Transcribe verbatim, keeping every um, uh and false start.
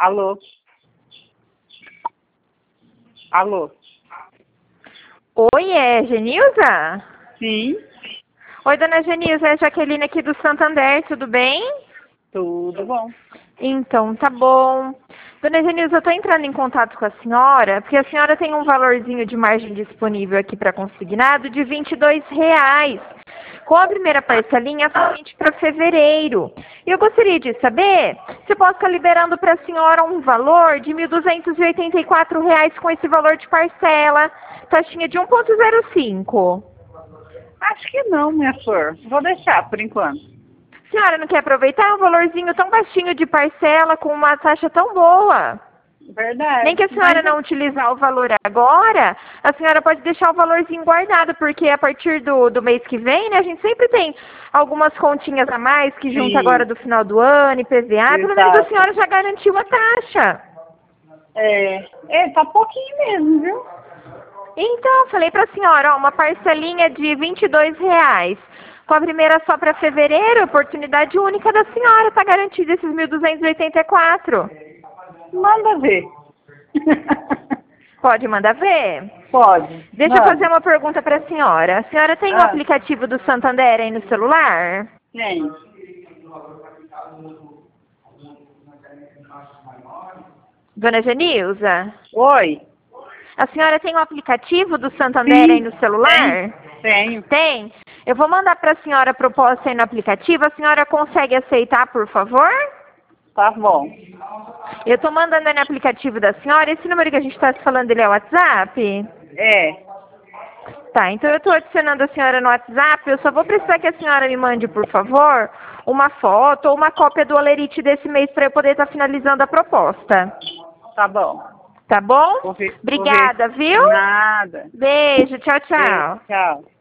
Alô? Alô? Oi, é Genilza? Sim, Oi, dona Genilza, é a Jaqueline aqui do Santander, tudo bem? tudo bom. Então, tá bom. Dona Genilza, eu tô entrando em contato com a senhora, porque a senhora tem um valorzinho de margem disponível aqui para consignado de vinte e dois reais, com a primeira parcelinha somente para fevereiro. E eu gostaria de saber se posso estar liberando para a senhora um valor de mil duzentos e oitenta e quatro reais com esse valor de parcela, taxinha de um ponto zero cinco. Acho que não, minha flor. Vou deixar por enquanto. A senhora não quer aproveitar um valorzinho tão baixinho de parcela com uma taxa tão boa? Verdade. Nem que a senhora Mas, não utilizar o valor agora, a senhora pode deixar o valorzinho guardado, porque a partir do, do mês que vem, né, a gente sempre tem algumas continhas a mais que junta agora sim, do final do ano, I P V A, pelo menos a exato. senhora já garantiu a taxa. É, é, tá pouquinho mesmo, viu? Então, falei para a senhora, ó, uma parcelinha de vinte e dois reais. Com a primeira só para fevereiro, oportunidade única da senhora, tá garantido esses mil duzentos e oitenta e quatro. Manda ver. Pode mandar ver? Pode. Deixa eu Manda. fazer uma pergunta para a senhora. A senhora tem o Ah, aplicativo do Santander aí no celular? tem. Dona Genilza? Oi. A senhora tem o aplicativo do Santander aí Sim, no celular? tenho. Tem? Eu vou mandar para a senhora a proposta aí no aplicativo. A senhora consegue aceitar, por favor? Tá bom. Eu estou mandando aí no aplicativo da senhora. Esse número que a gente está se falando, ele é o WhatsApp? É, Tá, então eu estou adicionando a senhora no WhatsApp. Eu só vou precisar que a senhora me mande, por favor, uma foto ou uma cópia do Olerite desse mês para eu poder estar finalizando a proposta. tá bom. Tá bom? Vou ver, vou ver. Obrigada, viu? Nada. Beijo, tchau, Beijo, tchau. tchau.